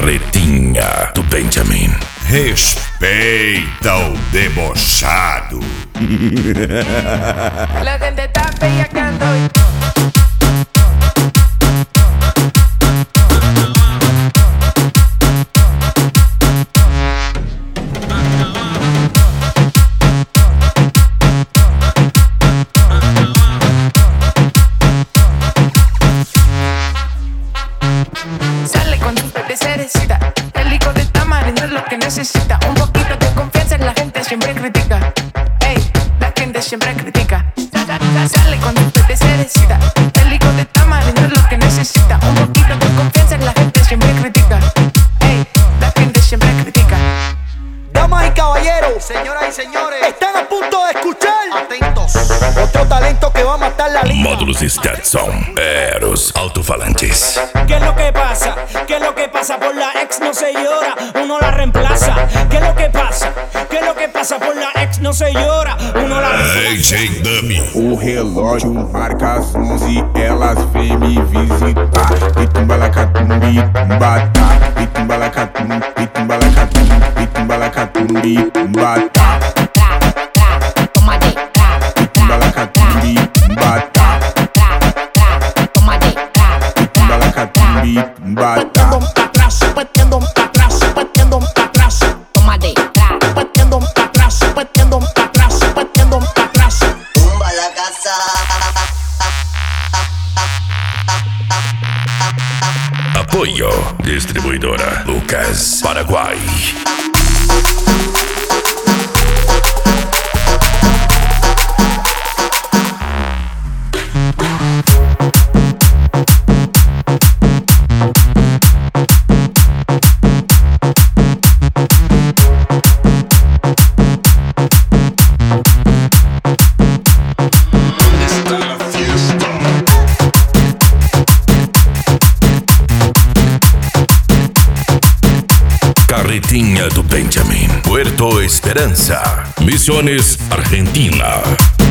Carretinha do Benjamin. Respeita o debochado. La gente está bellaqueando. Sale con tu de cerecita. El licor de tamarindo es lo que necesita. Un poquito de confianza, la gente siempre critica. Ey, la gente siempre critica. Sale con tu de cerecita. El licor de tamarindo es lo que necesita. Un poquito de confianza, la gente siempre critica. Ey, la gente siempre critica. Damas y caballeros, Señoras y señores, están a punto de escuchar atentos. otro talento que va a matar la liga. Módulos Stetson. Eros Altofalantes. ¿Qué es lo que pasa? ¿Qué es lo que pasa? Por la ex no se llora, uno la reemplaza. ¿Qué es lo que pasa? ¿Qué es lo que pasa? Por la ex no se llora, uno la reemplaza. AJ Dummy. O relógio marca as 11, elas vêm me visitar. E tumbalacatumbi, tumbata. E tumbalacatum, e tumbalacatum, e tumbalacatumbi, tumbata. E tumbalacatumbi, tumbata. E tumbalacatumbi, tumbata. Pateando pra trás, pateando pra trás. Toma de tra, Pateando pra trás, pateando pra trás, pateando pra trás. tumba la casa. Apoio. Distribuidora Lucas, Paraguai. Carretinha do Benjamin. Puerto Esperanza. Misiones, Argentina.